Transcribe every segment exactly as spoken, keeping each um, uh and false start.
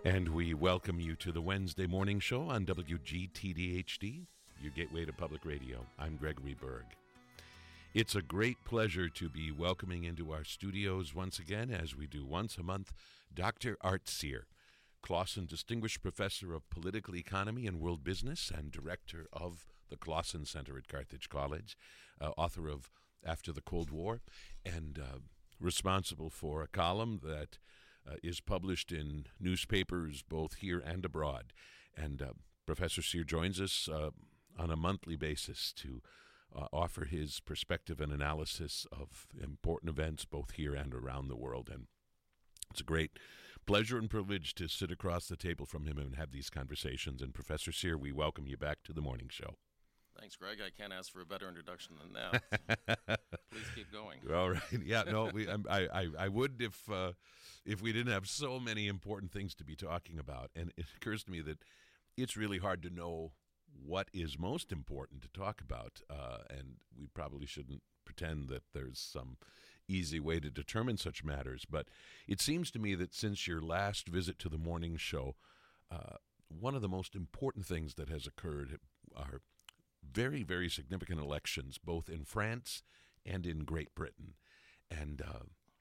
And we welcome you to the Wednesday morning show on W G T D H D, your gateway to public radio. I'm Gregory Berg. It's a great pleasure to be welcoming into our studios once again, as we do once a month, Doctor Art Cyr, Clausen Distinguished Professor of Political Economy and World Business and Director of the Clausen Center at Carthage College, uh, author of After the Cold War, and uh, responsible for a column that uh, is published in newspapers both here and abroad. And uh, Professor Cyr joins us uh, on a monthly basis to uh, offer his perspective and analysis of important events both here and around the world. And it's a great pleasure and privilege to sit across the table from him and have these conversations. And Professor Cyr, we welcome you back to the morning show. Thanks, Greg. I can't ask for a better introduction than that. Please keep going. All right. Yeah. No. We. I. I. I would if uh, if we didn't have so many important things to be talking about. And it occurs to me that it's really hard to know what is most important to talk about, uh, and we probably shouldn't pretend that there's some easy way to determine such matters. But it seems to me that since your last visit to the morning show, uh, one of the most important things that has occurred are very, very significant elections, both in France and in Great Britain. And uh,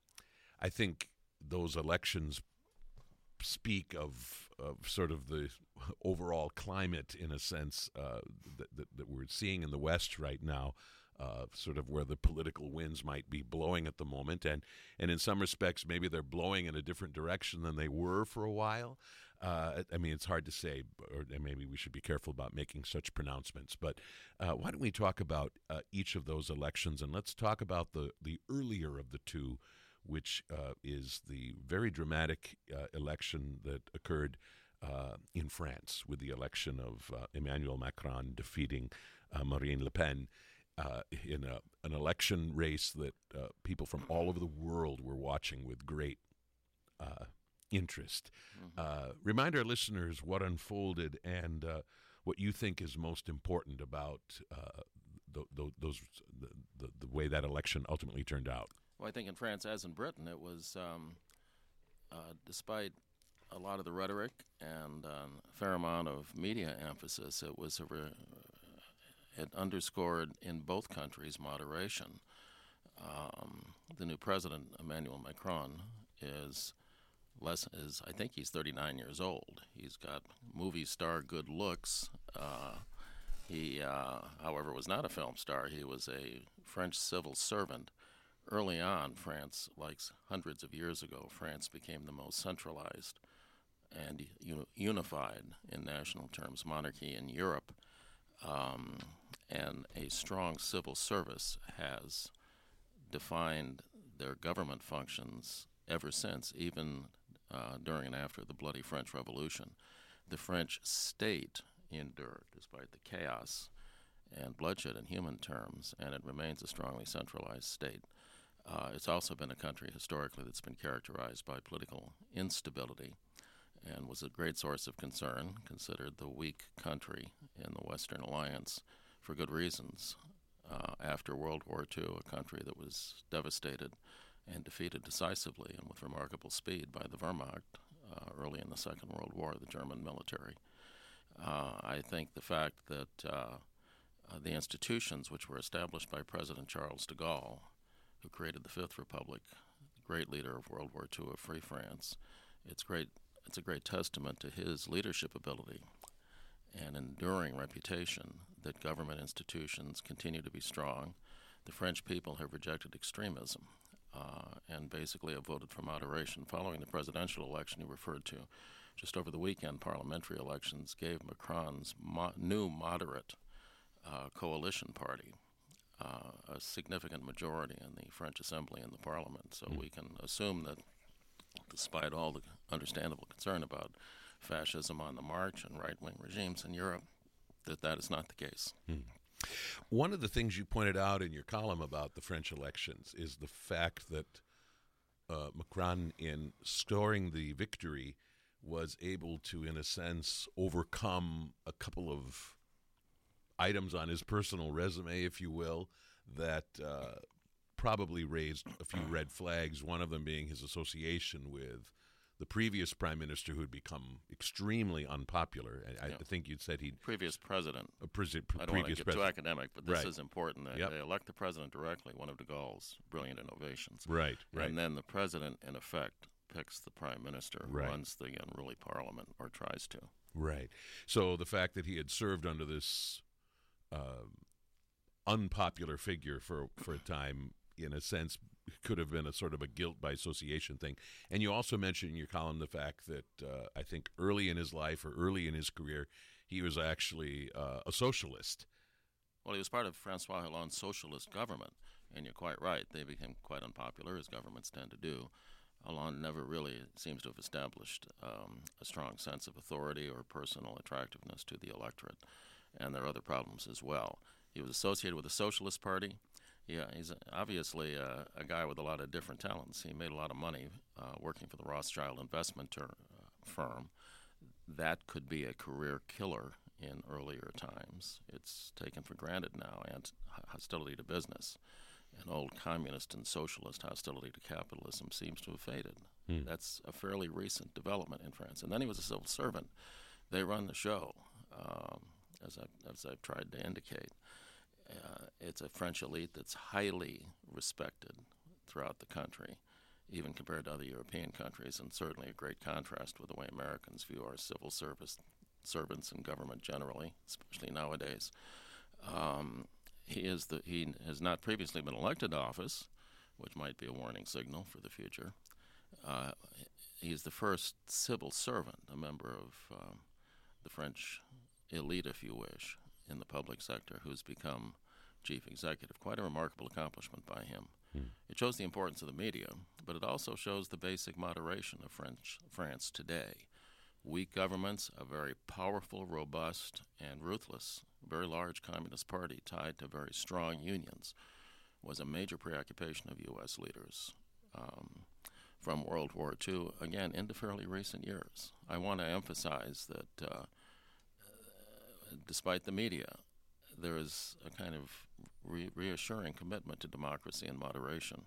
I think those elections speak of, of sort of the overall climate, in a sense, uh, that, that, that we're seeing in the West right now, uh, sort of where the political winds might be blowing at the moment. And, and in some respects, maybe they're blowing in a different direction than they were for a while. Uh, I mean, it's hard to say, or maybe we should be careful about making such pronouncements. But uh, why don't we talk about uh, each of those elections, and let's talk about the, the earlier of the two, which uh, is the very dramatic uh, election that occurred uh, in France with the election of uh, Emmanuel Macron defeating uh, Marine Le Pen uh, in a, an election race that uh, people from all over the world were watching with great uh, interest. Mm-hmm. Uh, remind our listeners what unfolded and uh, what you think is most important about uh, the, the, those the, the, the way that election ultimately turned out. Well, I think in France, as in Britain, it was, um, uh, despite a lot of the rhetoric and um, a fair amount of media emphasis, it was a re- it underscored in both countries moderation. Um, the new president, Emmanuel Macron, is less is I think he's thirty-nine years old. He's got movie star good looks. Uh, he, uh, however, was not a film star. He was a French civil servant. Early on, France, like hundreds of years ago, France became the most centralized and unified in national terms monarchy in Europe, um, and a strong civil service has defined their government functions ever since, even uh, during and after the bloody French Revolution. The French state endured despite the chaos and bloodshed in human terms, and it remains a strongly centralized state. Uh, it's also been a country historically that's been characterized by political instability and was a great source of concern, considered the weak country in the Western Alliance for good reasons. Uh, after World War Two, a country that was devastated and defeated decisively and with remarkable speed by the Wehrmacht uh, early in the Second World War, the German military. Uh, I think the fact that uh, Uh, the institutions which were established by President Charles de Gaulle, who created the Fifth Republic, the great leader of World War Two of Free France, it's great. It's a great testament to his leadership ability and enduring reputation that government institutions continue to be strong. The French people have rejected extremism uh, and basically have voted for moderation. Following the presidential election you referred to, just over the weekend, parliamentary elections gave Macron's mo- new moderate Uh, coalition party, uh, a significant majority in the French Assembly and the Parliament. So mm. we can assume that, despite all the understandable concern about fascism on the march and right-wing regimes in Europe, that that is not the case. Mm. One of the things you pointed out in your column about the French elections is the fact that uh, Macron, in scoring the victory, was able to, in a sense, overcome a couple of items on his personal resume, if you will, that uh, probably raised a few red flags, one of them being his association with the previous prime minister who had become extremely unpopular. I, Yeah. I think you'd said he'd Previous president. a presi- I don't want to previous get president. too academic, but this Right. is important. That Yep. They elect the president directly, one of de Gaulle's brilliant innovations. Right, right. And then the president, in effect, picks the prime minister who Right. runs the unruly parliament, or tries to. Right. So the fact that he had served under this uh, unpopular figure for for a time, in a sense, could have been a sort of a guilt by association thing. And you also mentioned in your column the fact that uh, I think early in his life or early in his career, he was actually uh, a socialist. Well, he was part of Francois Hollande's socialist government, and you're quite right. They became quite unpopular, as governments tend to do. Hollande never really seems to have established um, a strong sense of authority or personal attractiveness to the electorate, and there are other problems as well. He was associated with the Socialist Party. Yeah, he's obviously a, a guy with a lot of different talents. He made a lot of money uh, working for the Rothschild investment ter- uh, firm. That could be a career killer in earlier times. It's taken for granted now, and hostility to business. And old communist and socialist hostility to capitalism seems to have faded. Hmm. That's a fairly recent development in France. And then he was a civil servant. They run the show, um, as, I, as I've tried to indicate. Uh, it's a French elite that's highly respected throughout the country, even compared to other European countries, and certainly a great contrast with the way Americans view our civil service servants and government generally, especially nowadays. Um, he is the he has not previously been elected to office, which might be a warning signal for the future. Uh, he is the first civil servant, a member of um, the French elite, if you wish, in the public sector, who's become chief executive. Quite a remarkable accomplishment by him. Hmm. It shows the importance of the media, but it also shows the basic moderation of French France today. Weak governments, a very powerful, robust, and ruthless, very large communist party tied to very strong unions, was a major preoccupation of U S leaders um, from World War Two, again, into fairly recent years. I want to emphasize that uh, despite the media, there is a kind of re- reassuring commitment to democracy and moderation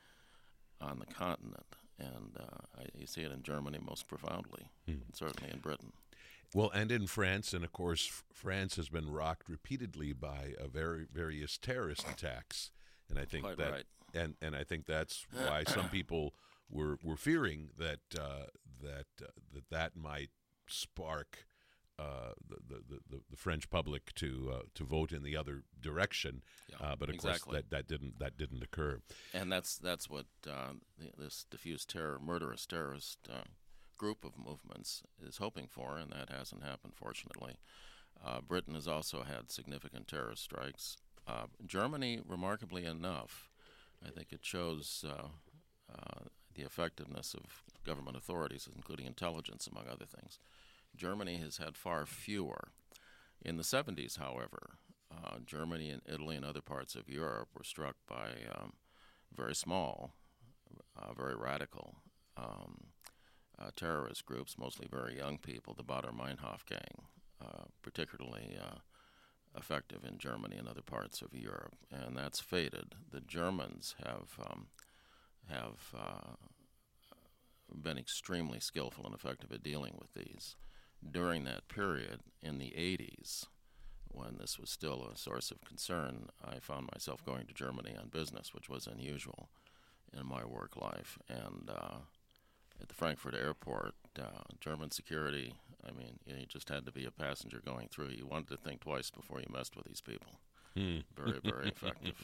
on the continent. And uh, I, you see it in Germany most profoundly, Hmm. and certainly in Britain. Well, and in France, and of course, F- France has been rocked repeatedly by uh, very various terrorist attacks, and I think Quite that, right. and and I think that's why some people were were fearing that uh, that uh, that that might spark uh, the, the, the the French public to uh, to vote in the other direction. Yeah, uh, but of exactly. course, that, that didn't that didn't occur. And that's that's what uh, the, this diffuse terror, murderous terrorist uh, group of movements is hoping for, and that hasn't happened, fortunately. Uh, Britain has also had significant terrorist strikes. Uh, Germany, remarkably enough, I think it shows uh, uh, the effectiveness of government authorities, including intelligence, among other things. Germany has had far fewer. In the seventies, however, uh, Germany and Italy and other parts of Europe were struck by um, very small, uh, very radical um, uh, terrorist groups, mostly very young people, the Baader-Meinhof gang, uh, particularly uh, effective in Germany and other parts of Europe, and that's faded. The Germans have um, have uh, been extremely skillful and effective at dealing with these. During that period, in the eighties, when this was still a source of concern, I found myself going to Germany on business, which was unusual in my work life. And uh, at the Frankfurt airport, uh, German security, I mean, you, know, you just had to be a passenger going through. You wanted to think twice before you messed with these people. Hmm. Very, very effective.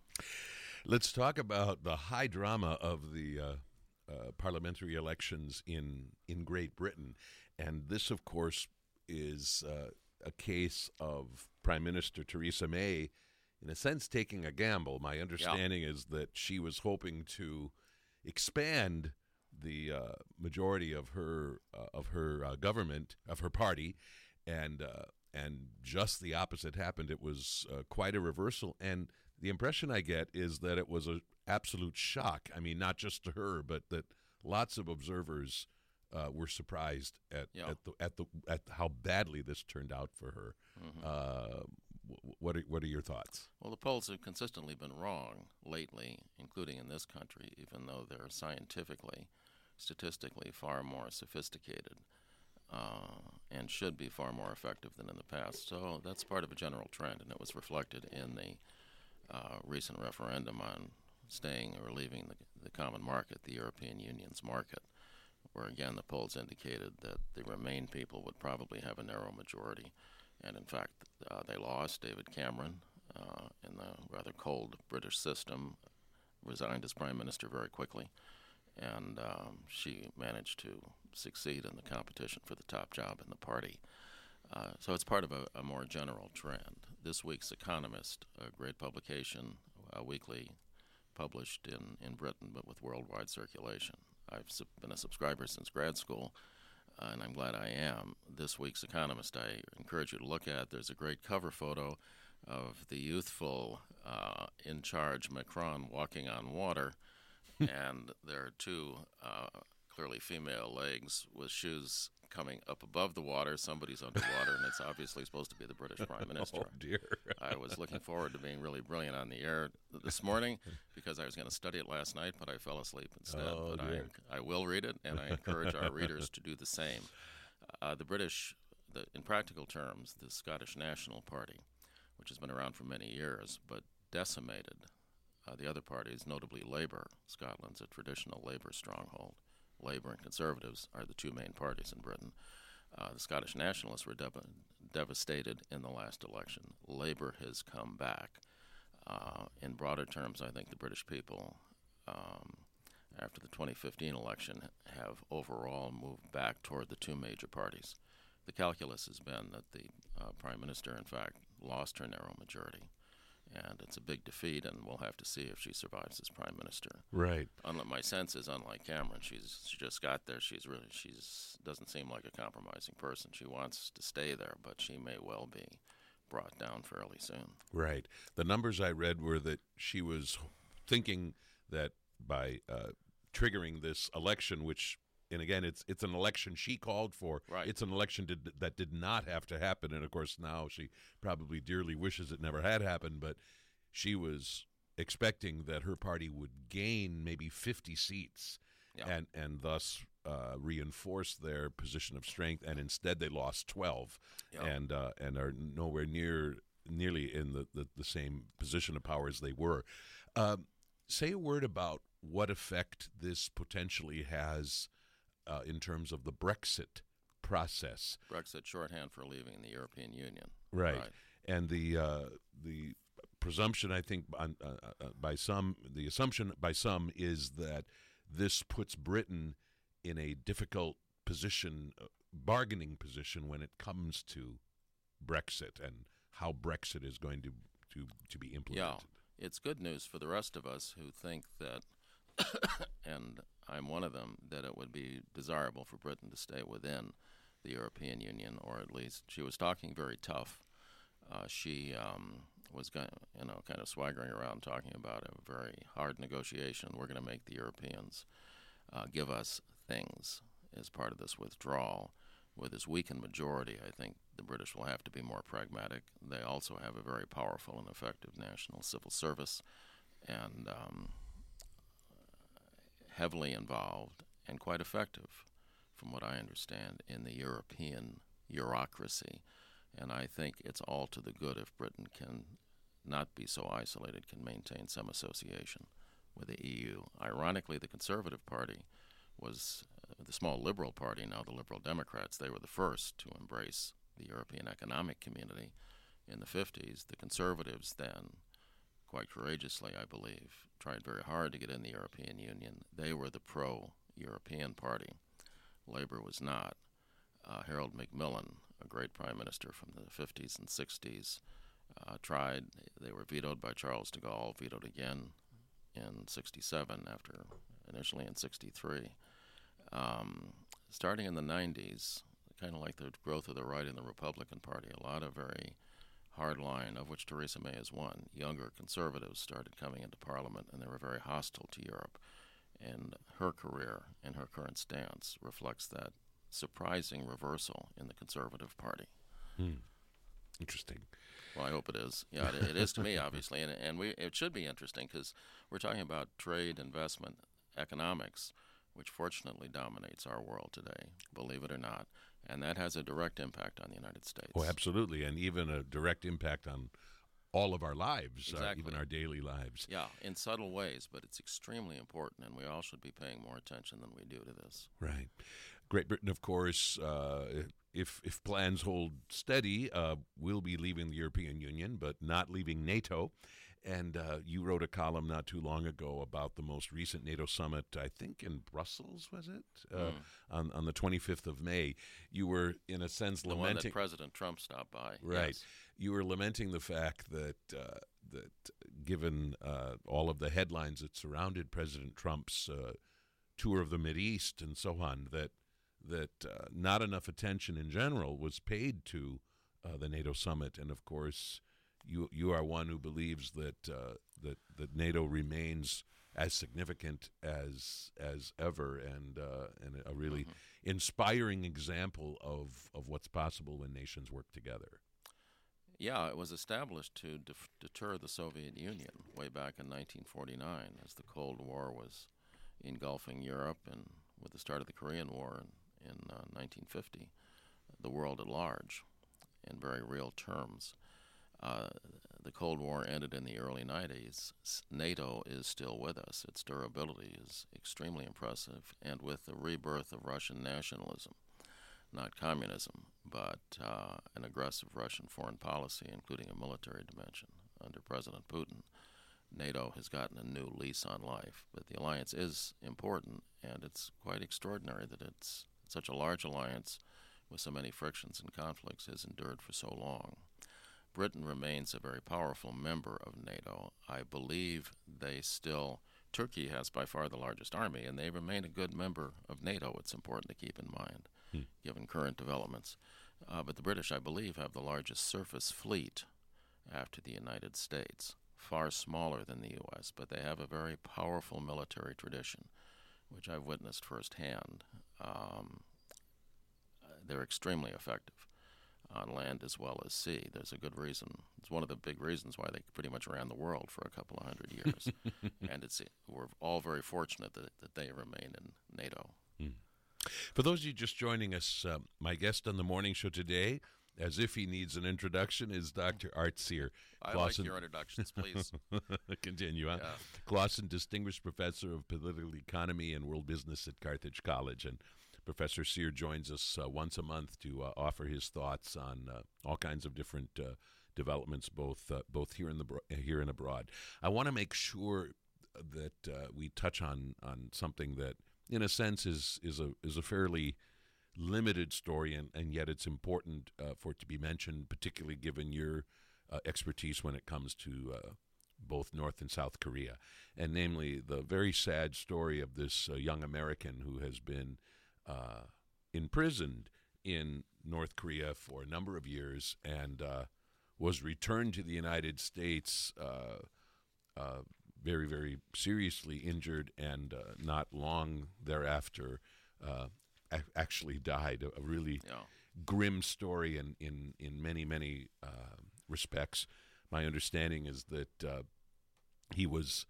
Let's talk about the high drama of the uh, uh, parliamentary elections in in Great Britain, and this, of course, is uh, a case of Prime Minister Theresa May, in a sense, taking a gamble. My understanding yeah. is that she was hoping to expand the uh, majority of her uh, of her uh, government, of her party, and uh, and just the opposite happened. It was uh, quite a reversal, and the impression I get is that it was an absolute shock. I mean, not just to her, but that lots of observers uh, were surprised at yeah. at the at the at how badly this turned out for her. Mm-hmm. Uh, what are, what are your thoughts? Well, the polls have consistently been wrong lately, including in this country, even though they're scientifically statistically far more sophisticated uh, and should be far more effective than in the past. So that's part of a general trend, and it was reflected in the uh, recent referendum on staying or leaving the, the common market, the European Union's market, where again the polls indicated that the Remain people would probably have a narrow majority. And in fact, uh, they lost. David Cameron, uh, in the rather cold British system, resigned as prime minister very quickly, and um, she managed to succeed in the competition for the top job in the party. Uh, so it's part of a, a more general trend. This week's Economist, a great publication, a weekly published in, in Britain but with worldwide circulation. I've sub- been a subscriber since grad school, uh, and I'm glad I am. This week's Economist I encourage you to look at. There's a great cover photo of the youthful, uh, in-charge Macron walking on water, and there are two uh, clearly female legs with shoes coming up above the water. Somebody's underwater, and it's obviously supposed to be the British Prime Minister. Oh, dear. I was looking forward to being really brilliant on the air this morning because I was going to study it last night, but I fell asleep instead. Oh, but dear. I, I will read it, and I encourage our readers to do the same. Uh, the British, the, in practical terms, the Scottish National Party, which has been around for many years, but decimated uh, the other parties, notably Labour. Scotland's a traditional Labour stronghold. Labour and Conservatives are the two main parties in Britain. Uh, the Scottish Nationalists were dev- devastated in the last election. Labour has come back. Uh, in broader terms, I think the British people, um, after the twenty fifteen election, have overall moved back toward the two major parties. The calculus has been that the uh, Prime Minister, in fact, lost her narrow majority. And it's a big defeat, and we'll have to see if she survives as prime minister. Right. Unlike my sense is, unlike Cameron, she's she just got there. She's really she's doesn't seem like a compromising person. She wants to stay there, but she may well be brought down fairly soon. Right. The numbers I read were that she was thinking that by uh, triggering this election, which, and again, it's it's an election she called for. Right. It's an election did, that did not have to happen, and of course now she probably dearly wishes it never had happened. But she was expecting that her party would gain maybe fifty seats, Yeah. and and thus uh, reinforce their position of strength. And instead, they lost twelve, Yeah. and uh, and are nowhere near nearly in the, the, the same position of power as they were. Um, say a word about what effect this potentially has Uh, in terms of the Brexit process. Brexit, shorthand for leaving the European Union. Right. Right. And the uh, the presumption, I think, on, uh, uh, by some, the assumption by some is that this puts Britain in a difficult position, uh, bargaining position when it comes to Brexit and how Brexit is going to, to, to be implemented. Yeah. It's good news for the rest of us who think that, and I'm one of them, that it would be desirable for Britain to stay within the European Union, or at least she was talking very tough. Uh, she um, was, you know, kind of swaggering around talking about a very hard negotiation. We're going to make the Europeans uh, give us things as part of this withdrawal. With this weakened majority, I think the British will have to be more pragmatic. They also have a very powerful and effective national civil service, and um, heavily involved and quite effective, from what I understand, in the European bureaucracy. And I think it's all to the good if Britain can not be so isolated, can maintain some association with the E U. Ironically, the Conservative Party was uh, the small Liberal Party, now the Liberal Democrats. They were the first to embrace the European Economic Community in the fifties. The Conservatives then, quite courageously, I believe, tried very hard to get in the European Union. They were the pro-European party. Labour was not. Uh, Harold Macmillan, a great prime minister from the fifties and sixties, uh, tried. They were vetoed by Charles de Gaulle, vetoed again in sixty-seven, after initially in sixty-three. Um, starting in the nineties, kind of like the growth of the right in the Republican Party, a lot of very hardline, of which Theresa May is one, younger conservatives started coming into Parliament, and they were very hostile to Europe. And her career and her current stance reflects that surprising reversal in the Conservative Party. Hmm. Interesting. Well, I hope it is. Yeah, it, it is to me, obviously, and and we it should be interesting because we're talking about trade, investment, economics, which fortunately dominates our world today, believe it or not, and that has a direct impact on the United States. Oh, absolutely, and even a direct impact on all of our lives, Exactly. uh, even our daily lives. Yeah, in subtle ways, but it's extremely important, and we all should be paying more attention than we do to this. Right. Great Britain, of course, uh, if if plans hold steady, uh, will be leaving the European Union, but not leaving NATO. And uh, you wrote a column not too long ago about the most recent NATO summit, I think in Brussels, was it? Uh, Mm. on, on the twenty-fifth of May. You were, in a sense, The one lamenting... that President Trump stopped by. Right. Yes. You were lamenting the fact that uh, that given uh, all of the headlines that surrounded President Trump's uh, tour of the Mideast and so on, that that uh, not enough attention in general was paid to uh, the NATO summit. And of course, you you are one who believes that uh, that that NATO remains as significant as as ever, and uh, and a really Mm-hmm. inspiring example of of what's possible when nations work together. Yeah, it was established to def- deter the Soviet Union way back in nineteen forty-nine as the Cold War was engulfing Europe, and with the start of the Korean War in, in uh, nineteen fifty, the world at large, in very real terms. Uh, the Cold War ended in the early nineties. S- NATO is still with us. Its durability is extremely impressive, and with the rebirth of Russian nationalism, not communism, but uh, an aggressive Russian foreign policy, including a military dimension under President Putin, NATO has gotten a new lease on life. But the alliance is important, and it's quite extraordinary that it's such a large alliance with so many frictions and conflicts has endured for so long. Britain remains a very powerful member of NATO. I believe they still, Turkey has by far the largest army, and they remain a good member of NATO. It's important to keep in mind, Hmm. given current developments. Uh, but the British, I believe, have the largest surface fleet after the United States, far smaller than the U S, but they have a very powerful military tradition, which I've witnessed firsthand. Um, they're extremely effective on land as well as sea. There's a good reason. It's one of the big reasons why they pretty much ran the world for a couple of hundred years. And it's we're all very fortunate that, that they remain in NATO. Hmm. For those of you just joining us, uh, my guest on the morning show today, as if he needs an introduction, is Doctor Art Cyr. I Clausen- like your introductions, please. Continue on. Yeah. Clausen, Distinguished Professor of Political Economy and World Business at Carthage College. And Professor Cyr joins us uh, once a month to uh, offer his thoughts on uh, all kinds of different uh, developments, both uh, both here in the bro- here and abroad. I want to make sure that uh, we touch on on something that, in a sense, is is a is a fairly limited story, and, and yet it's important uh, for it to be mentioned, particularly given your uh, expertise when it comes to uh, both North and South Korea, and namely the very sad story of this uh, young American who has been uh, imprisoned in North Korea for a number of years and uh, was returned to the United States uh, uh, very, very seriously injured, and uh, not long thereafter uh, a- actually died. A, a really Yeah. grim story in, in, in many, many uh, respects. My understanding is that uh, he was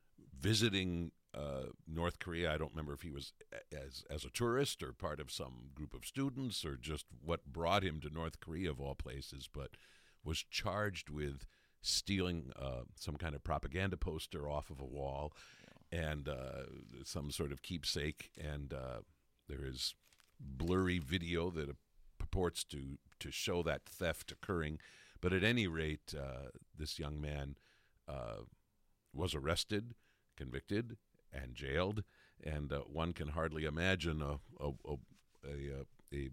visiting uh, North Korea. I don't remember if he was a- as as a tourist or part of some group of students or just what brought him to North Korea of all places, but was charged with stealing uh, some kind of propaganda poster off of a wall and uh, some sort of keepsake. And uh, there is blurry video that uh, purports to, to show that theft occurring. But at any rate, uh, this young man uh, was arrested, convicted, and jailed. And uh, one can hardly imagine a a, a, a, a,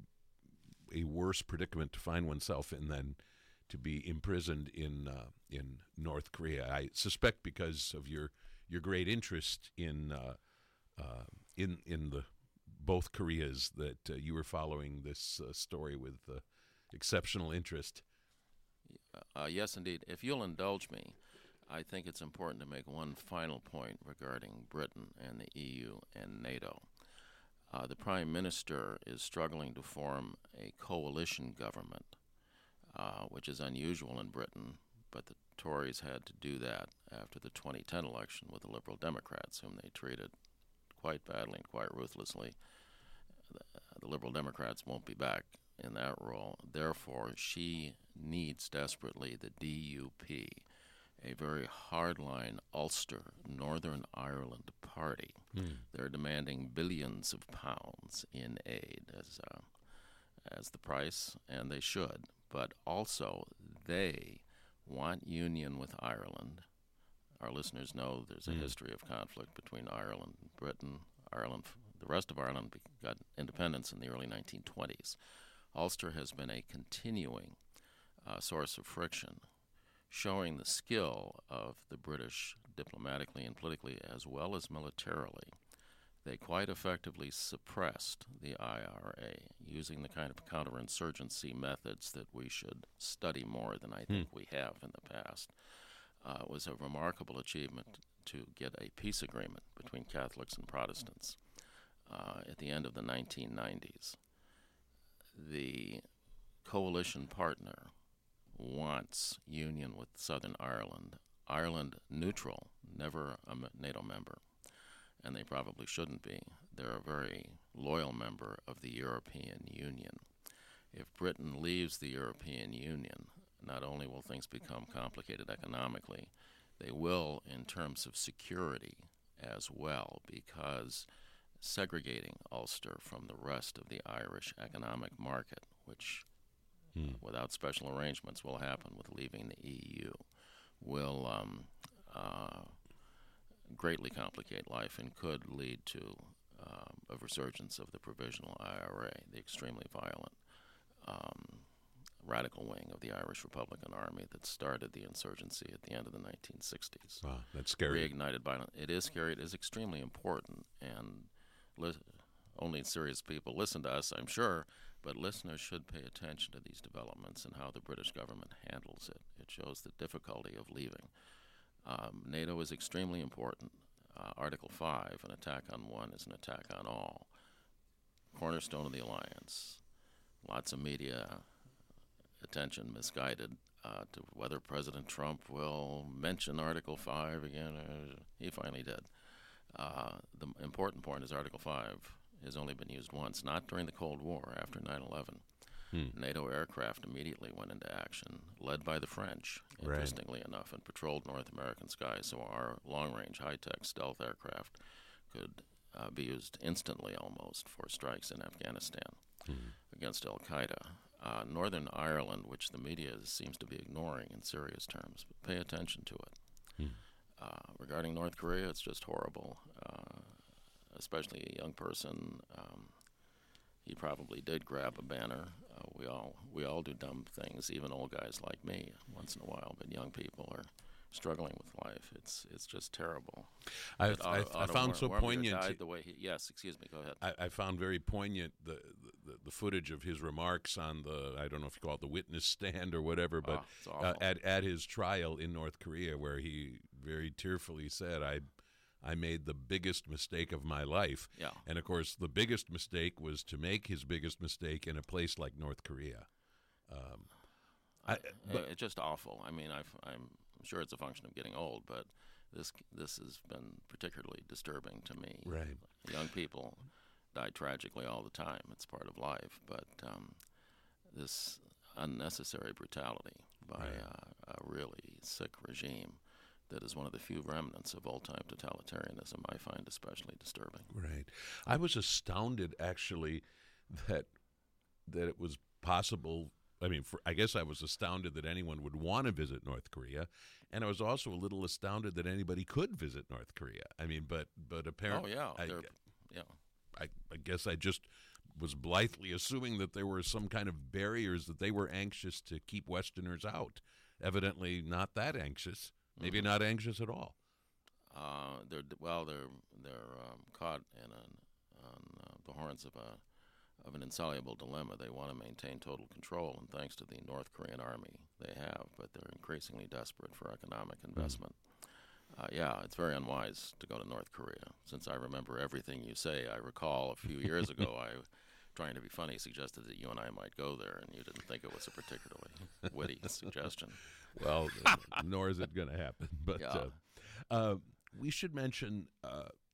a worse predicament to find oneself in than to be imprisoned in uh, in North Korea. I suspect because of your your great interest in uh, uh, in in the both Koreas that uh, you were following this uh, story with uh, exceptional interest. Uh, yes, indeed. If you'll indulge me, I think it's important to make one final point regarding Britain and the E U and NATO. Uh, the Prime Minister is struggling to form a coalition government, uh, which is unusual in Britain, but the Tories had to do that after the twenty ten election with the Liberal Democrats, whom they treated quite badly and quite ruthlessly. The, the Liberal Democrats won't be back in that role. Therefore, she needs desperately the D U P, a very hardline Ulster, Northern Ireland party. Hmm. They're demanding billions of pounds in aid as uh, as the price, and they should. But also, they want union with Ireland. Our listeners know there's a Mm. history of conflict between Ireland and Britain. Ireland, the rest of Ireland got independence in the early nineteen twenties. Ulster has been a continuing uh, source of friction, showing the skill of the British diplomatically and politically as well as militarily. They quite effectively suppressed the I R A using the kind of counterinsurgency methods that we should study more than I think Hmm. we have in the past. Uh, it was a remarkable achievement to get a peace agreement between Catholics and Protestants uh, at the end of the nineteen nineties. The coalition partner wants union with Southern Ireland. Ireland neutral, never a NATO member, and they probably shouldn't be. They're a very loyal member of the European Union. If Britain leaves the European Union, not only will things become complicated economically, they will in terms of security as well, because segregating Ulster from the rest of the Irish economic market, which Hmm. without special arrangements will happen with leaving the E U, will um, uh, greatly complicate life and could lead to um, a resurgence of the provisional I R A, the extremely violent um, radical wing of the Irish Republican Army that started the insurgency at the end of the nineteen sixties. Wow, that's scary. Reignited violence. It is scary. It is extremely important, and li- only serious people listen to us, I'm sure, but listeners should pay attention to these developments and how the British government handles it. It shows the difficulty of leaving. Um, NATO is extremely important. Uh, Article five, an attack on one is an attack on all. Cornerstone of the alliance. Lots of media attention misguided uh, to whether President Trump will mention Article five again. Uh, he finally did. Uh, the important point is Article five has only been used once, not during the Cold War, after nine eleven. Hmm. NATO aircraft immediately went into action, led by the French, Right. interestingly enough, and patrolled North American skies, so our long-range, high-tech stealth aircraft could uh, be used instantly almost for strikes in Afghanistan Hmm. against al-Qaeda. Uh, Northern Ireland, which the media seems to be ignoring in serious terms, but pay attention to it. Hmm. Uh, regarding North Korea, it's just horrible, uh, especially a young person. Um, he probably did grab a banner. Uh, we all we all do dumb things, even old guys like me, once in a while. But young people are struggling with life. It's it's just terrible. I, That I, Otto- I Otto found so Warmbier poignant. died the way he, yes, excuse me. Go ahead. I, I found very poignant the, the the footage of his remarks on the, I don't know if you call it the witness stand or whatever, but Oh, it's awful. uh, at at his trial in North Korea, where he very tearfully said, "I I made the biggest mistake of my life." Yeah. And of course, the biggest mistake was to make his biggest mistake in a place like North Korea. Um, I, but, it's just awful. I mean, I've, I'm sure it's a function of getting old, but this this has been particularly disturbing to me. Right. Young people die tragically all the time. It's part of life, but um, this unnecessary brutality by Right. uh, a really sick regime that is one of the few remnants of old-time totalitarianism I find especially disturbing. Right. I was astounded, actually, that that it was possible. I mean, for, I guess I was astounded that anyone would want to visit North Korea, and I was also a little astounded that anybody could visit North Korea. I mean, but but Oh, apparently, yeah. I, they're- yeah. I, I guess I just was blithely assuming that there were some kind of barriers that they were anxious to keep Westerners out. Evidently, not that anxious. Maybe Mhm. not anxious at all. Uh, they're well, they're they're um, caught in an, on uh, the horns of a of an insoluble dilemma. They want to maintain total control, and thanks to the North Korean army, they have. But they're increasingly desperate for economic investment. Uh, yeah, it's very unwise to go to North Korea. Since I remember everything you say, I recall a few years ago I, trying to be funny, suggested that you and I might go there, and you didn't think it was a particularly witty suggestion. Well, nor is it going to happen. But Yeah. uh, uh, we should mention uh,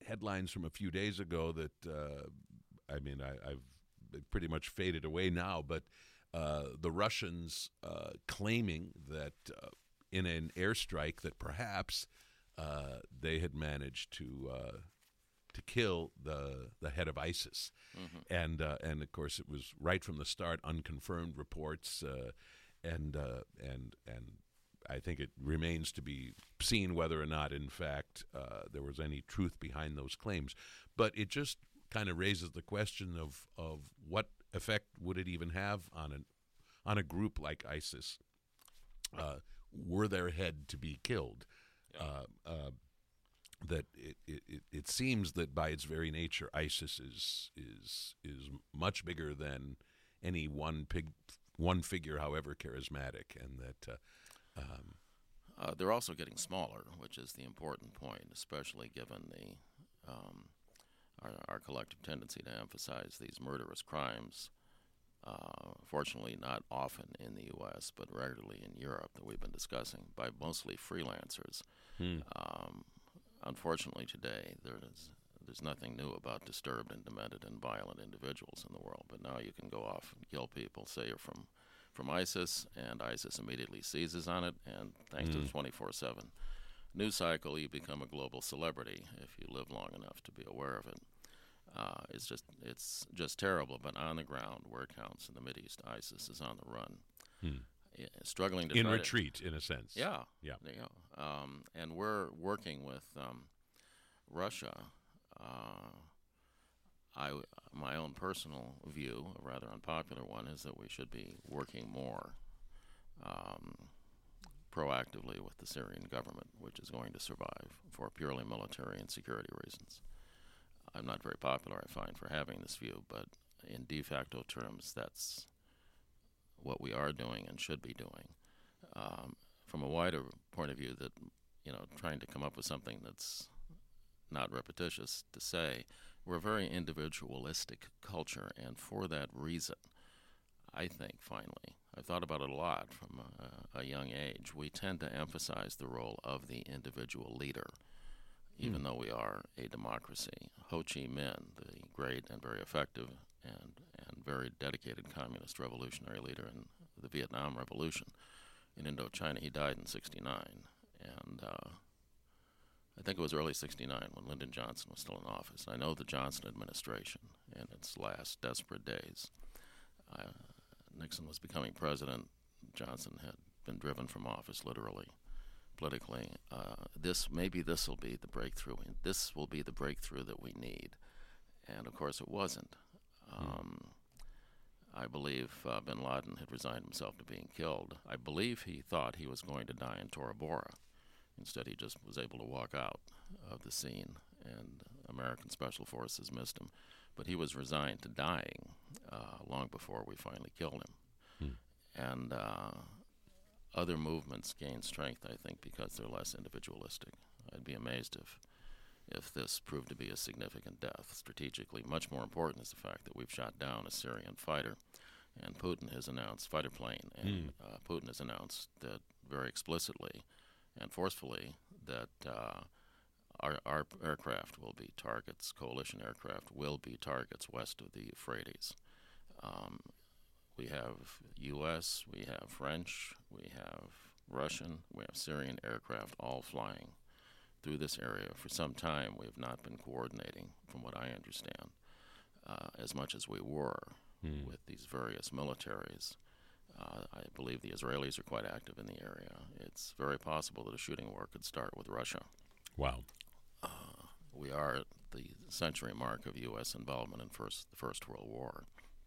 headlines from a few days ago that, uh, I mean, I, I've pretty much faded away now, but uh, the Russians uh, claiming that uh, in an airstrike that perhaps uh, they had managed to uh, to kill the the head of ISIS, mm-hmm. and uh, and of course it was right from the start unconfirmed reports, uh, and uh, and and I think it remains to be seen whether or not in fact uh, there was any truth behind those claims. But it just kind of raises the question of of what effect would it even have on an on a group like ISIS uh, were their head to be killed. Yeah. Uh, uh, that it, it, it seems that by its very nature, ISIS is is is much bigger than any one pig, one figure, however charismatic, and that uh, um, uh, they're also getting smaller, which is the important point, especially given the um, our, our collective tendency to emphasize these murderous crimes. Uh, fortunately, not often in the U S, but regularly in Europe, that we've been discussing by mostly freelancers. Hmm. Um, Unfortunately, today there's there's nothing new about disturbed and demented and violent individuals in the world. But now you can go off and kill people, say you're from from ISIS, and ISIS immediately seizes on it. And thanks mm. to the twenty-four seven news cycle, you become a global celebrity if you live long enough to be aware of it. Uh, it's just it's just terrible. But on the ground, where it counts in the Mideast, ISIS is on the run. Hmm. Struggling to in try retreat, to, in a sense. Yeah, yeah. There you go. Um, and we're working with um, Russia. Uh, I, my own personal view, a rather unpopular one, is that we should be working more um, proactively with the Syrian government, which is going to survive for purely military and security reasons. I'm not very popular, I find, for having this view, but in de facto terms, that's what we are doing and should be doing. Um, from a wider point of view, that, you know, trying to come up with something that's not repetitious to say, we're a very individualistic culture, and for that reason, I think, finally, I've thought about it a lot from a, a young age, we tend to emphasize the role of the individual leader, even mm. though we are a democracy. Ho Chi Minh, the great and very effective and and very dedicated communist revolutionary leader in the Vietnam Revolution. In Indochina, he died in sixty-nine, and uh, I think it was early sixty-nine when Lyndon Johnson was still in office. I know the Johnson administration in its last desperate days. Uh, Nixon was becoming president. Johnson had been driven from office, literally, politically. Uh, this maybe this will be the breakthrough. This will be the breakthrough that we need, and of course, it wasn't. Um, I believe uh, bin Laden had resigned himself to being killed. I believe he thought he was going to die in Tora Bora. Instead, he just was able to walk out of the scene, and American Special Forces missed him. But he was resigned to dying uh, long before we finally killed him. Hmm. And uh, other movements gain strength, I think, because they're less individualistic. I'd be amazed if if this proved to be a significant death. Strategically, much more important is the fact that we've shot down a Syrian fighter, and Putin has announced, fighter plane, and mm. uh, Putin has announced that very explicitly and forcefully that uh, our, our aircraft will be targets, coalition aircraft will be targets west of the Euphrates. Um, we have U S, we have French, we have Russian, we have Syrian aircraft all flying through this area. For some time, we have not been coordinating, from what I understand, uh, as much as we were hmm. with these various militaries. Uh, I believe the Israelis are quite active in the area. It's very possible that a shooting war could start with Russia. Wow. Uh, we are at the century mark of U S involvement in first, the First World War,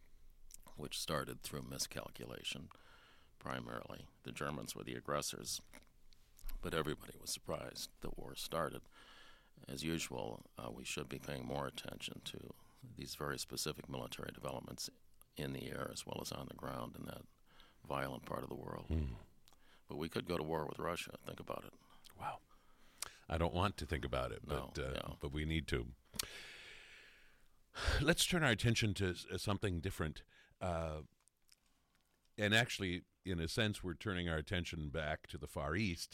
which started through miscalculation, primarily. The Germans were the aggressors, but everybody was surprised the war started. As usual, uh, we should be paying more attention to these very specific military developments in the air as well as on the ground in that violent part of the world. Mm. But we could go to war with Russia. Think about it. Wow. I don't want to think about it, no, but uh, yeah. but we need to. Let's turn our attention to uh, something different. Uh, and actually, in a sense, we're turning our attention back to the Far East.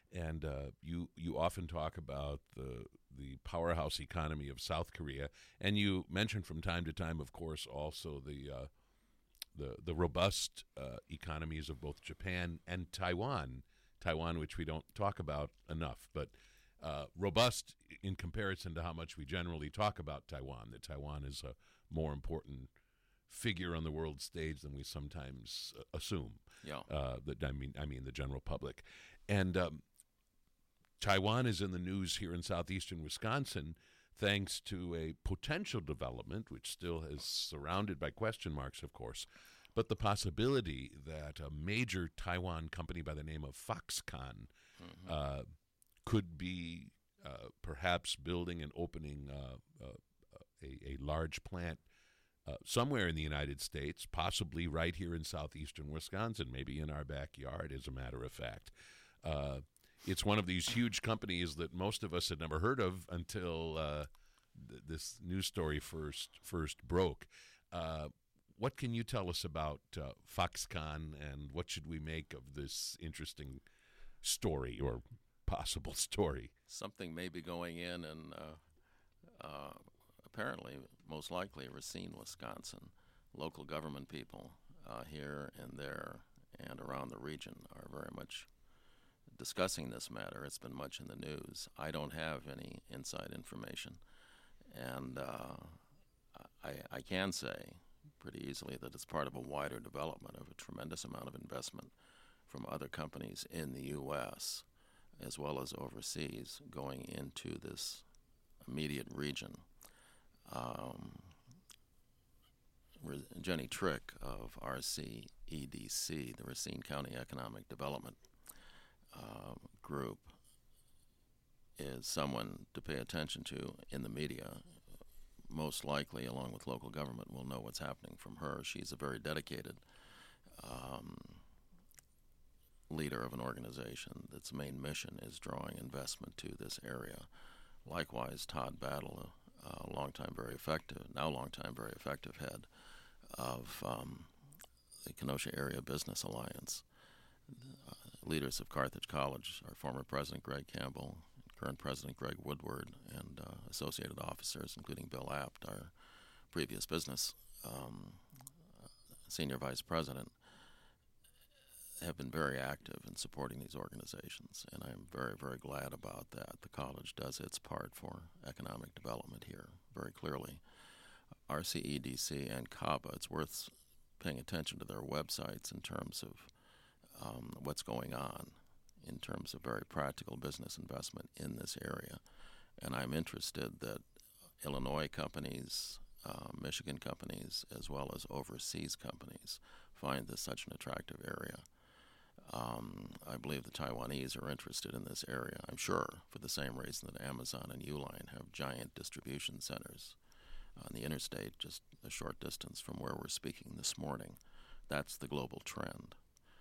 And uh, you you often talk about the the powerhouse economy of South Korea, and you mention from time to time, of course, also the uh, the the robust uh, economies of both Japan and Taiwan. Taiwan, which we don't talk about enough, but uh, robust in comparison to how much we generally talk about Taiwan. That Taiwan is a more important figure on the world stage than we sometimes uh, assume. Yeah. Uh, that I mean, I mean the general public, and um, Taiwan is in the news here in southeastern Wisconsin, thanks to a potential development, which still is surrounded by question marks, of course, but the possibility that a major Taiwan company by the name of Foxconn mm-hmm. uh, could be uh, perhaps building and opening uh, uh, a, a large plant uh, somewhere in the United States, possibly right here in southeastern Wisconsin, maybe in our backyard, as a matter of fact. Uh, it's one of these huge companies that most of us had never heard of until uh, th- this news story first first broke. Uh, what can you tell us about uh, Foxconn, and what should we make of this interesting story or possible story? Something may be going in, and uh, uh, apparently, most likely, Racine, Wisconsin. Local government people uh, here and there and around the region are very much discussing this matter. It's been much in the news. I don't have any inside information, and uh, I, I can say pretty easily that it's part of a wider development of a tremendous amount of investment from other companies in the U S as well as overseas going into this immediate region. Um, Jenny Trick of R C E D C, the Racine County Economic Development uh, Group, is someone to pay attention to in the media. Most likely, along with local government, will know what's happening from her. She's a very dedicated um, leader of an organization that's main mission is drawing investment to this area. Likewise, Todd Battle, a longtime very effective, now longtime very effective head of um, the Kenosha Area Business Alliance. Uh, leaders of Carthage College, our former president Greg Campbell, current president Greg Woodward, and uh, associated officers, including Bill Apt, our previous business um, senior vice president, have been very active in supporting these organizations, and I'm very, very glad about that. The college does its part for economic development here very clearly. R C E D C and C A B A, it's worth paying attention to their websites in terms of um, what's going on in terms of very practical business investment in this area. And I'm interested that Illinois companies, uh, Michigan companies, as well as overseas companies find this such an attractive area. Um, I believe the Taiwanese are interested in this area, I'm sure, for the same reason that Amazon and Uline have giant distribution centers on the interstate just a short distance from where we're speaking this morning. That's the global trend.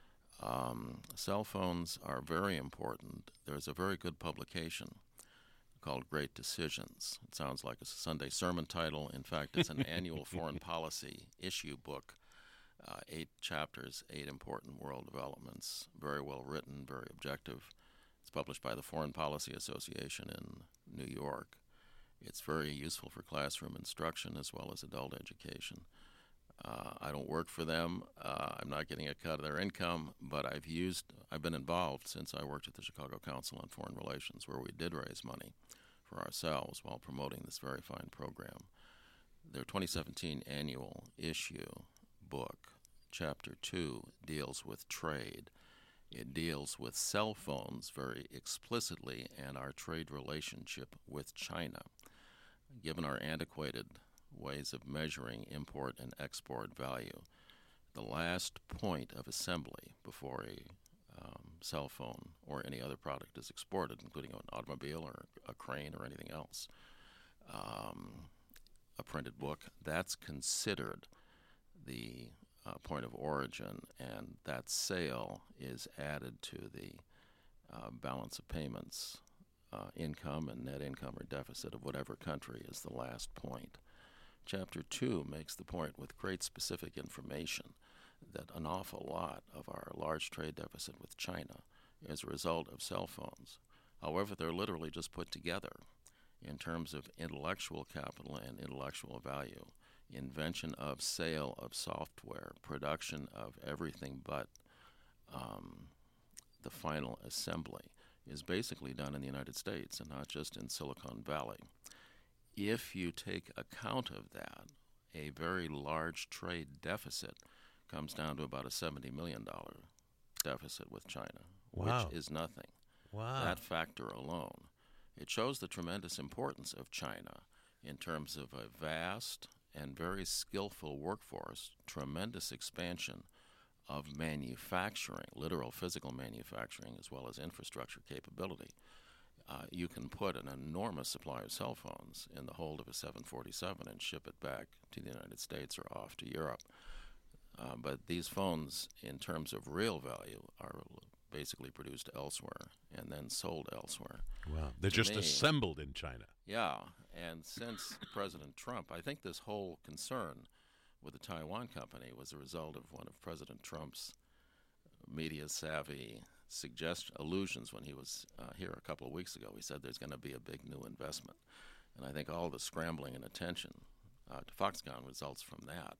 Um, cell phones are very important. There's a very good publication called Great Decisions. It sounds like a Sunday sermon title. In fact, it's an annual foreign policy issue book, uh, eight chapters, eight important world developments, very well written, very objective. It's published by the Foreign Policy Association in New York. It's very useful for classroom instruction as well as adult education. Uh, I don't work for them. Uh, I'm not getting a cut of their income, but I've used, I've been involved since I worked at the Chicago Council on Foreign Relations, where we did raise money for ourselves while promoting this very fine program. Their twenty seventeen annual issue book, Chapter two, deals with trade. It deals with cell phones very explicitly and our trade relationship with China. Given our antiquated ways of measuring import and export value, the last point of assembly before a um, cell phone or any other product is exported, including an automobile or a crane or anything else, um, a printed book, that's considered the uh, point of origin, and that sale is added to the uh, balance of payments, uh, income and net income or deficit of whatever country is the last point. Chapter two makes the point with great specific information that an awful lot of our large trade deficit with China as a result of cell phones. However, they're literally just put together in terms of intellectual capital and intellectual value, invention of, sale of software, production of everything but um, the final assembly is basically done in the United States and not just in Silicon Valley. If you take account of that, a very large trade deficit comes down to about a seventy million dollars deficit with China, Wow. which is nothing. Wow. That factor alone. It shows the tremendous importance of China in terms of a vast and very skillful workforce, tremendous expansion of manufacturing, literal physical manufacturing, as well as infrastructure capability. Uh, you can put an enormous supply of cell phones in the hold of a seven forty-seven and ship it back to the United States or off to Europe. Uh, but these phones, in terms of real value, are basically produced elsewhere and then sold elsewhere. Wow. They're To just me- assembled in China. Yeah, and since President Trump, I think this whole concern with the Taiwan company was a result of one of President Trump's media-savvy suggest allusions when he was uh, here a couple of weeks ago. He said there's going to be a big new investment. And I think all the scrambling and attention uh, to Foxconn results from that.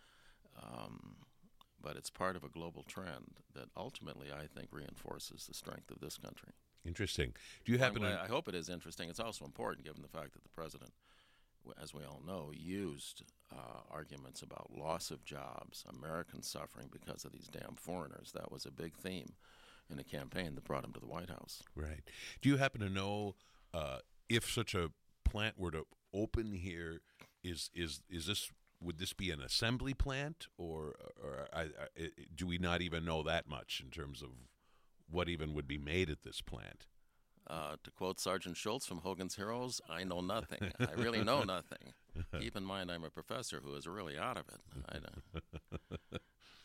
Um, but it's part of a global trend that ultimately, I think, reinforces the strength of this country. Interesting. Do you happen I'm to... glad- I hope it is interesting. It's also important given the fact that the president, w- as we all know, used uh, arguments about loss of jobs, American suffering because of these damn foreigners. That was a big theme in the campaign that brought him to the White House. Right. Do you happen to know uh, if such a plant were to open here, is is is this would this be an assembly plant, or or I, I, do we not even know that much in terms of what even would be made at this plant? Uh, to quote Sergeant Schultz from Hogan's Heroes, I know nothing. I really know nothing. Keep in mind I'm a professor who is really out of it. I don't.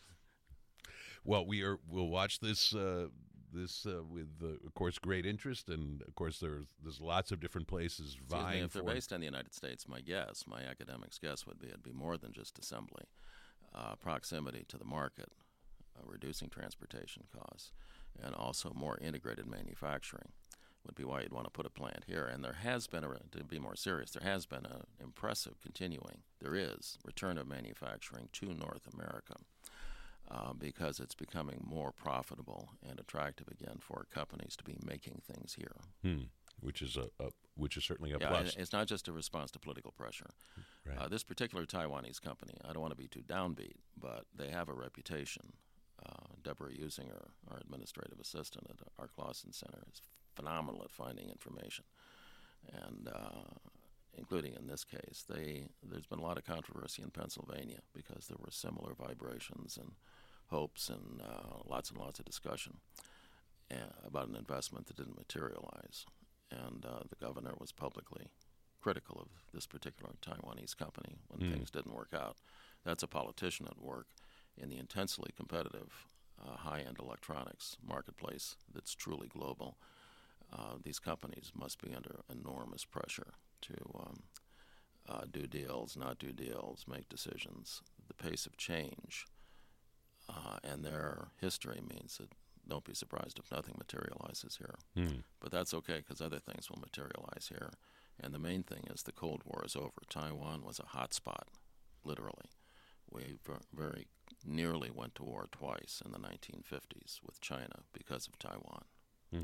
Well, we are. We'll watch this. Uh, this uh, with, uh, of course, great interest, and of course, there's there's lots of different places Excuse vying me, if for. they're based in the United States, my guess, my academic's guess would be it'd be more than just assembly. Uh, proximity to the market, uh, reducing transportation costs, and also more integrated manufacturing would be why you'd want to put a plant here. And there has been, a, to be more serious, there has been an impressive continuing, there is, return of manufacturing to North America. Uh, because it's becoming more profitable and attractive again for companies to be making things here. Hmm. Which is a, a which is certainly a yeah, plus. It's not just a response to political pressure. Right. Uh, this particular Taiwanese company, I don't want to be too downbeat, but they have a reputation. Uh, Deborah Usinger, our administrative assistant at our Clausen Center, is phenomenal at finding information, and uh, including in this case, they there's been a lot of controversy in Pennsylvania because there were similar vibrations and hopes and uh, lots and lots of discussion uh, about an investment that didn't materialize. And uh, the governor was publicly critical of this particular Taiwanese company when Mm. things didn't work out. That's a politician at work in the intensely competitive uh, high-end electronics marketplace that's truly global. Uh, these companies must be under enormous pressure to um, uh, do deals, not do deals, make decisions. The pace of change uh, and their history means that don't be surprised if nothing materializes here. Hmm. But that's okay because other things will materialize here. And the main thing is the Cold War is over. Taiwan was a hot spot, literally. We ver- very nearly went to war twice in the nineteen fifties with China because of Taiwan. Hmm.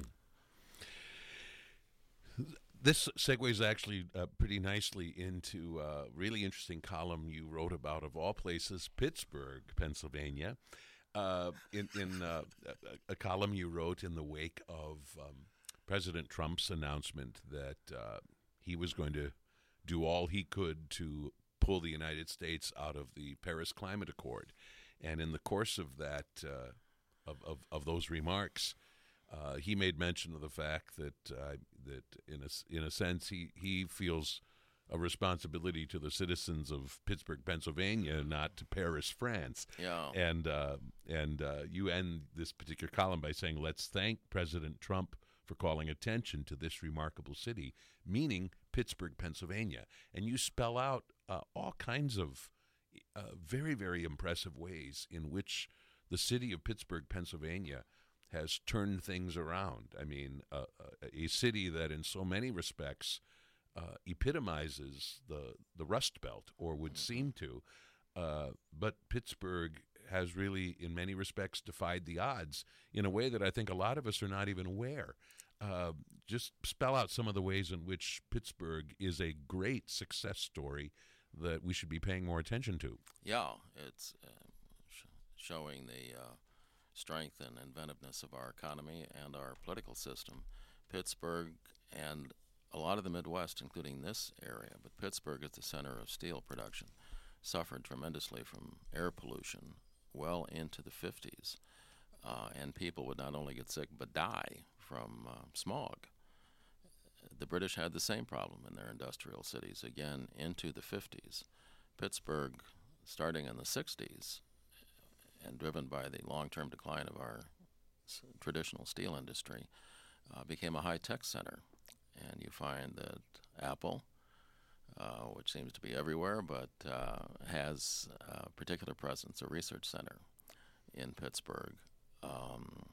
This segues actually uh, pretty nicely into a really interesting column you wrote about, of all places, Pittsburgh, Pennsylvania. Uh, in in uh, a, a column you wrote in the wake of um, President Trump's announcement that uh, he was going to do all he could to pull the United States out of the Paris Climate Accord. And in the course of that, uh, of, of, of those remarks, uh, he made mention of the fact that uh, that in a, in a sense he, he feels a responsibility to the citizens of Pittsburgh, Pennsylvania, not to Paris, France. Yeah. And uh, and uh, you end this particular column by saying, "Let's thank President Trump for calling attention to this remarkable city," meaning Pittsburgh, Pennsylvania. And you spell out uh, all kinds of uh, very, very impressive ways in which the city of Pittsburgh, Pennsylvania, has turned things around. I mean, uh, a city that in so many respects uh, epitomizes the, the Rust Belt, or would seem to. Uh, but Pittsburgh has really, in many respects, defied the odds in a way that I think a lot of us are not even aware. Uh, just spell out some of the ways in which Pittsburgh is a great success story that we should be paying more attention to. Yeah, it's uh, sh- showing the uh, strength and inventiveness of our economy and our political system. Pittsburgh and a lot of the Midwest, including this area, but Pittsburgh is the center of steel production, suffered tremendously from air pollution well into the fifties. Uh, and people would not only get sick but die from uh, smog. The British had the same problem in their industrial cities, again, into the fifties. Pittsburgh, starting in the sixties, and driven by the long-term decline of our s- traditional steel industry, uh, became a high-tech center. And you find that Apple, uh, which seems to be everywhere, but uh, has a particular presence, a research center in Pittsburgh. Um,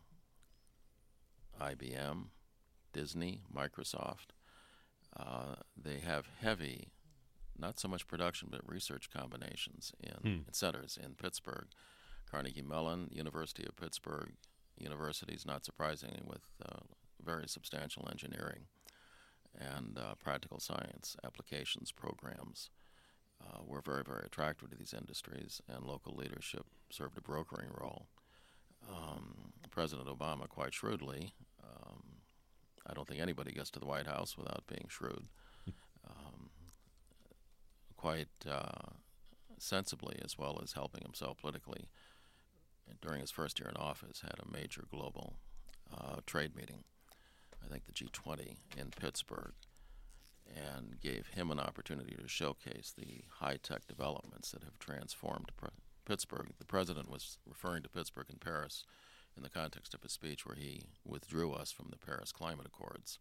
I B M, Disney, Microsoft, uh, they have heavy, not so much production, but research combinations in, Hmm. in centers in Pittsburgh. Carnegie Mellon, University of Pittsburgh, universities, not surprisingly, with uh, very substantial engineering and uh, practical science applications programs uh, were very, very attractive to these industries, and local leadership served a brokering role. Um, President Obama, quite shrewdly, um, I don't think anybody gets to the White House without being shrewd, um, quite uh, sensibly, as well as helping himself politically, during his first year in office, had a major global uh, trade meeting, I think the G twenty in Pittsburgh, and gave him an opportunity to showcase the high-tech developments that have transformed pr- Pittsburgh. The president was referring to Pittsburgh and Paris in the context of his speech, where he withdrew us from the Paris Climate Accords,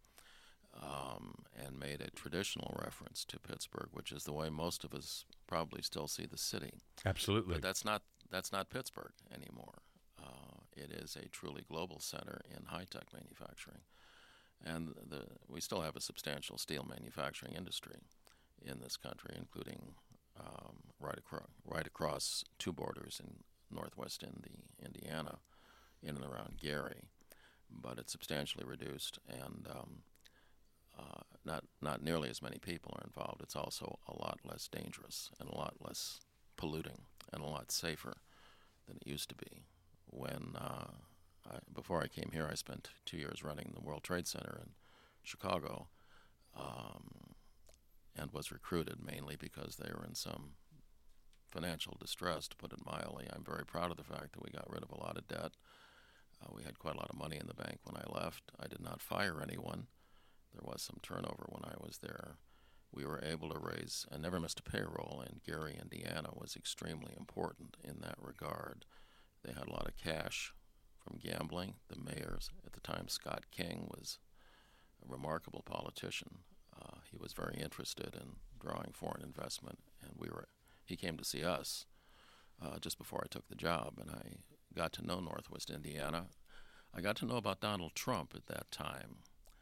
um, and made a traditional reference to Pittsburgh, which is the way most of us probably still see the city. Absolutely. But that's not that's not Pittsburgh anymore. Uh, it is a truly global center in high-tech manufacturing, and the, we still have a substantial steel manufacturing industry in this country, including um, right across right across two borders in Northwest Indi- Indiana, in and around Gary. But it's substantially reduced, and um, uh, not not nearly as many people are involved. It's also a lot less dangerous and a lot less polluting and a lot safer than it used to be. When uh, I, before I came here, I spent two years running the World Trade Center in Chicago, um, and was recruited mainly because they were in some financial distress, to put it mildly. I'm very proud of the fact that we got rid of a lot of debt. Uh, we had quite a lot of money in the bank when I left. I did not fire anyone. There was some turnover when I was there. We were able to raise, I never missed a payroll, and Gary, Indiana was extremely important in that regard. They had a lot of cash from gambling. The mayor at the time, Scott King, was a remarkable politician. Uh, he was very interested in drawing foreign investment, and we were. He came to see us uh, just before I took the job, and I got to know Northwest Indiana. I got to know about Donald Trump at that time,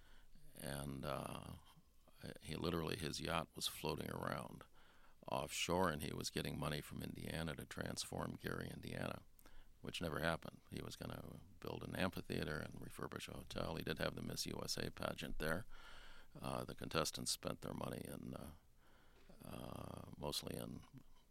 and uh, he literally, his yacht was floating around offshore, and he was getting money from Indiana to transform Gary, Indiana, which never happened. He was going to build an amphitheater and refurbish a hotel. He did have the Miss U S A pageant there. Uh, the contestants spent their money in uh, uh, mostly in,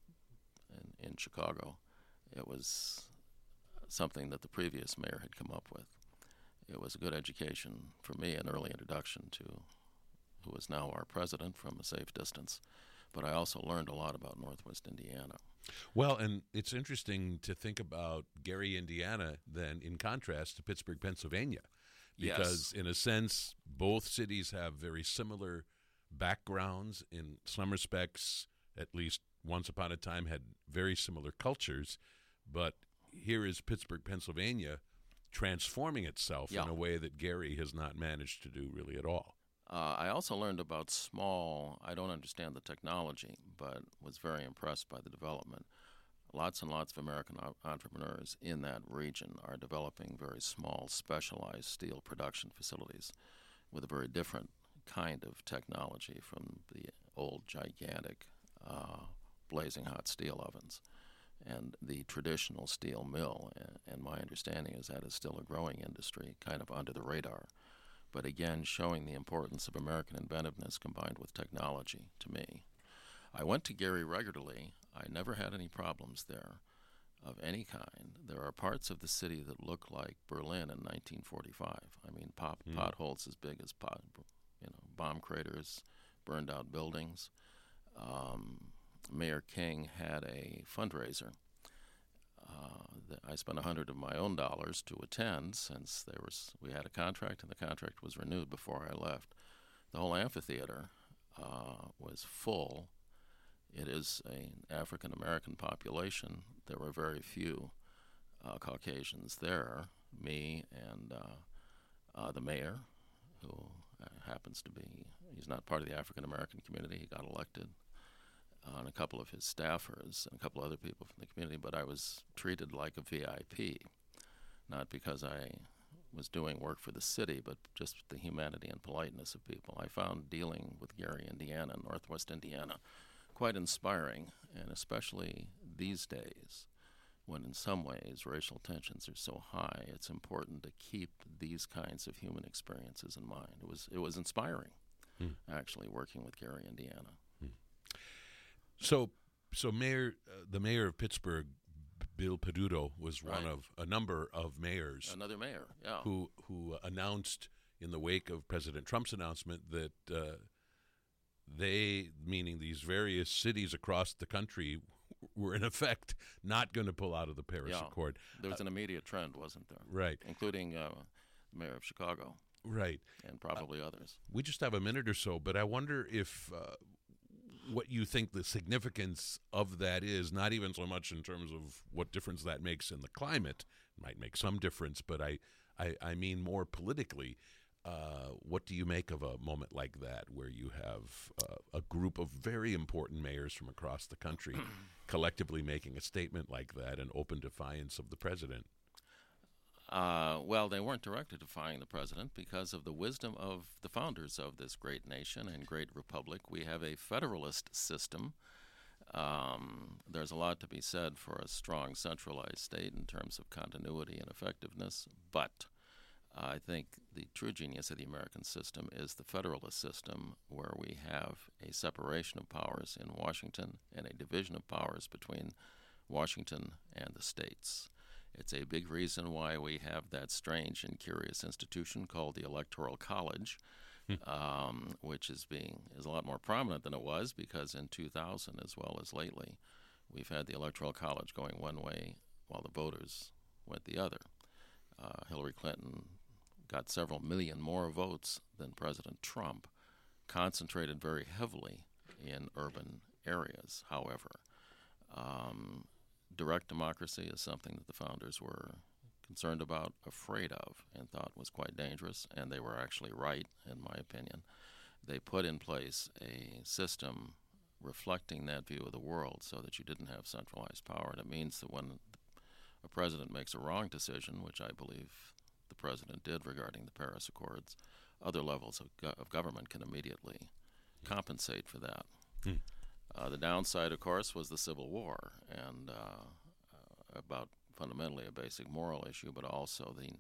in in Chicago. It was something that the previous mayor had come up with. It was a good education for me, an early introduction to who is now our president from a safe distance. But I also learned a lot about Northwest Indiana. Well, and it's interesting to think about Gary, Indiana, then in contrast to Pittsburgh, Pennsylvania, because Yes. in a sense, both cities have very similar backgrounds. In some respects, at least once upon a time, had very similar cultures. But here is Pittsburgh, Pennsylvania, transforming itself Yeah. in a way that Gary has not managed to do really at all. Uh, I also learned about small, I don't understand the technology, but was very impressed by the development. lots and lots of American o- entrepreneurs in that region are developing very small, specialized steel production facilities with a very different kind of technology from the old, gigantic, uh, blazing hot steel ovens and the traditional steel mill. And my understanding is that is still a growing industry, kind of under the radar. But again, showing the importance of American inventiveness combined with technology to me. I went to Gary regularly. I never had any problems there of any kind. There are parts of the city that look like Berlin in nineteen forty-five. I mean, pop, mm. potholes as big as pot, you know, bomb craters, burned out buildings. Um, Mayor King had a fundraiser. Uh, that I spent a hundred of my own dollars to attend, since there was we had a contract, and the contract was renewed before I left. The whole amphitheater uh, was full. It is an African American population. There were very few uh, Caucasians there. Me and uh, uh, the mayor, who happens to be, he's not part of the African American community. He got elected. Uh, and a couple of his staffers and a couple other people from the community, but I was treated like a V I P, not because I was doing work for the city, but just the humanity and politeness of people. I found dealing with Gary, Indiana, Northwest Indiana, quite inspiring, and especially these days, when in some ways racial tensions are so high, it's important to keep these kinds of human experiences in mind. It was it was inspiring, hmm. actually, working with Gary, Indiana. So, so mayor, uh, the mayor of Pittsburgh, Bill Peduto, was right. one of a number of mayors. Another mayor, yeah. Who who announced in the wake of President Trump's announcement that uh, they, meaning these various cities across the country, were in effect not going to pull out of the Paris yeah. Accord. There was uh, an immediate trend, wasn't there? Right. Including uh, the mayor of Chicago. Right. And probably uh, others. We just have a minute or so, but I wonder if uh, what you think the significance of that is, not even so much in terms of what difference that makes in the climate. It might make some difference, but I, I, I mean more politically. Uh, what do you make of a moment like that, where you have uh, a group of very important mayors from across the country collectively making a statement like that in open defiance of the president? Uh, well, they weren't directed defying the president because of the wisdom of the founders of this great nation and great republic. We have a federalist system. Um, there's a lot to be said for a strong centralized state in terms of continuity and effectiveness, but I think the true genius of the American system is the federalist system, where we have a separation of powers in Washington and a division of powers between Washington and the states. It's a big reason why we have that strange and curious institution called the Electoral College, um, which is being is a lot more prominent than it was, because in two thousand, as well as lately, we've had the Electoral College going one way while the voters went the other. Uh, Hillary Clinton got several million more votes than President Trump, concentrated very heavily in urban areas, however. Um, direct democracy is something that the founders were concerned about, afraid of, and thought was quite dangerous, and they were actually right, in my opinion. They put in place a system reflecting that view of the world so that you didn't have centralized power. And it means that when a president makes a wrong decision, which I believe the president did regarding the Paris Accords, other levels of, go- of government can immediately compensate for that. Hmm. Uh, the downside, of course, was the Civil War, and uh, uh, about fundamentally a basic moral issue, but also the